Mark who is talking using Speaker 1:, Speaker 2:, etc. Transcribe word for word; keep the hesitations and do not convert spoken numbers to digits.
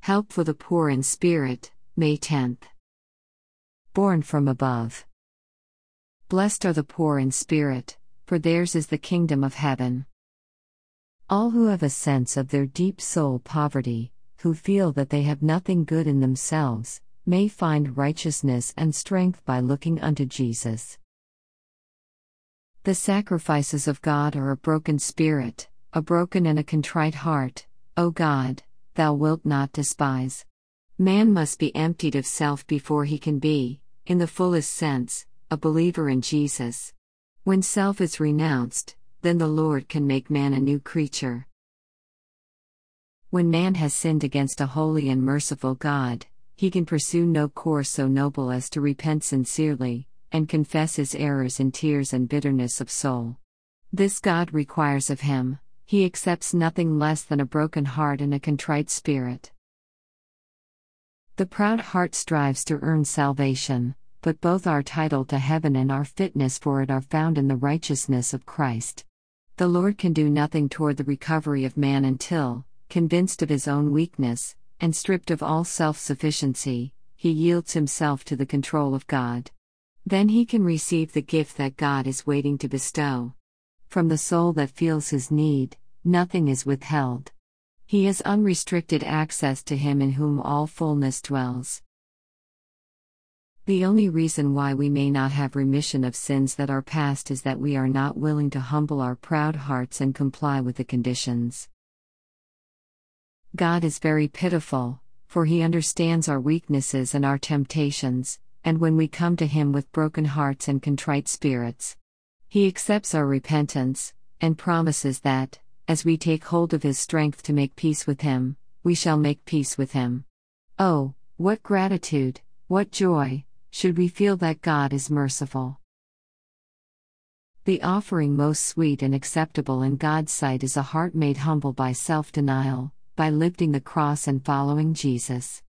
Speaker 1: Help for the Poor in Spirit, May tenth. Born from above. Blessed are the poor in spirit, for theirs is the kingdom of heaven. All who have a sense of their deep soul poverty, who feel that they have nothing good in themselves, may find righteousness and strength by looking unto Jesus. The sacrifices of God are a broken spirit, a broken and a contrite heart, O God, Thou wilt not despise. Man must be emptied of self before he can be, in the fullest sense, a believer in Jesus. When self is renounced, then the Lord can make man a new creature. When man has sinned against a holy and merciful God, he can pursue no course so noble as to repent sincerely, and confess his errors in tears and bitterness of soul. This God requires of him. He accepts nothing less than a broken heart and a contrite spirit. The proud heart strives to earn salvation, but both our title to heaven and our fitness for it are found in the righteousness of Christ. The Lord can do nothing toward the recovery of man until, convinced of his own weakness, and stripped of all self-sufficiency, he yields himself to the control of God. Then he can receive the gift that God is waiting to bestow. From the soul that feels his need, nothing is withheld. He has unrestricted access to him in whom all fullness dwells. The only reason why we may not have remission of sins that are past is that we are not willing to humble our proud hearts and comply with the conditions. God is very pitiful, for He understands our weaknesses and our temptations, and when we come to Him with broken hearts and contrite spirits, He accepts our repentance, and promises that, as we take hold of His strength to make peace with Him, we shall make peace with Him. Oh, what gratitude, what joy, should we feel that God is merciful! The offering most sweet and acceptable in God's sight is a heart made humble by self-denial, by lifting the cross and following Jesus.